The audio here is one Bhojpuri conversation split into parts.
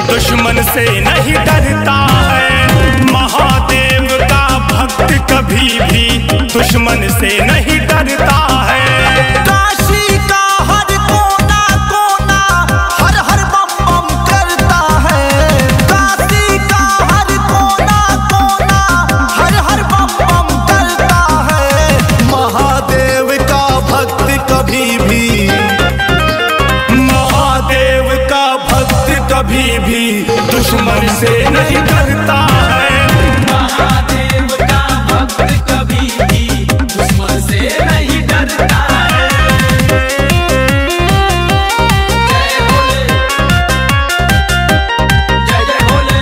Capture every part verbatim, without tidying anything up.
दुश्मन से नहीं डरता है। महादेव का भक्त कभी भी दुश्मन से नहीं डरता है। काशी का हर कोना कोना हर हर बम बम करता है। काशी का हर कोना कोना हर हर बम बम करता है। महादेव का भक्त कभी भी महादेव का भक्त कभी भी दुश्मन से नहीं डरता है। महादेव का भक्त कभी भी दुश्मन से नहीं डरता है। जय भोले, जय जय भोले।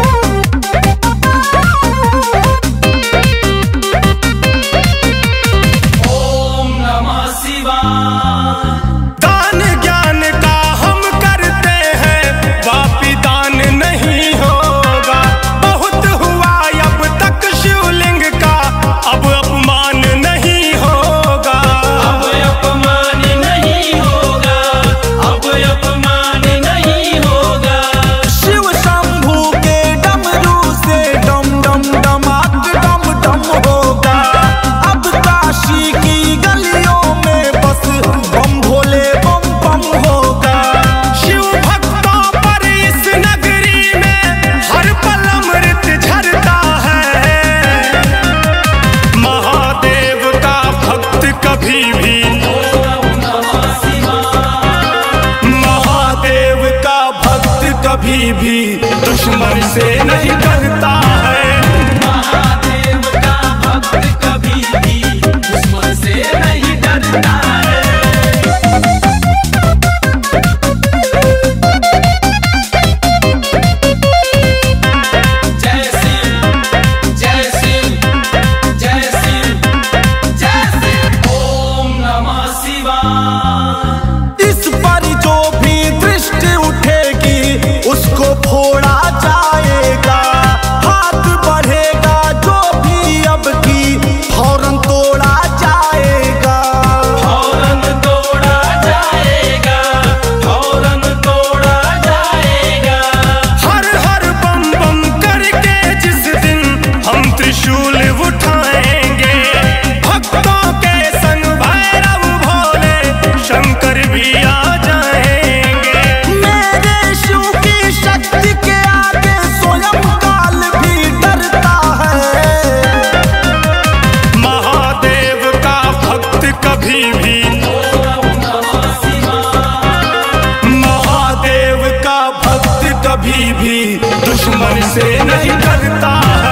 ओम नमः शिवाय। दान ज्ञान का हम करते हैं, वापी दान नहीं होगा। बहुत हुआ अब तक शिवलिंग का, अब अपमान नहीं होगा। अब अपमान नहीं होगा, अब अपमान नहीं होगा। शिव शंभू के डमरू से डम डम डमाक डम डम होगा। अब काशी की गलियों में बस बम भोले बम बम होगा। शिव भक्तों पर इस नगरी में हर पल अमृत झरता है। महादेव का भक्त कभी भी ओम नमः शिवाय। महादेव का भक्त कभी भी दुश्मन से नहीं डरता है। महादेव का भक्त कभी भी दुश्मन से नहीं डरता है। जय शिव, जय शिव, जय शिव, जय शिव। ओम नमः शिवाय। इस पर जो भी दृष्टि उठेगी उसको फोड़ा जाएगा। हाथ बढ़ेगा जो भी अब की फौरन तोड़ा जाएगा। फौरन तोड़ा जाएगा, फौरन तोड़ा जाएगा। हर हर बम बम करके जिस दिन हम त्रिशूल उठाएंगे, भक्तों के संग भैरव भोले शंकर भी आ जाएंगे। मेरे शिव की शक्ति के आगे स्वयं काल भी डरता है। महादेव का भक्त कभी भी ओम नमः शिवाय। महादेव का भक्त कभी भी दुश्मन से नहीं डरता है।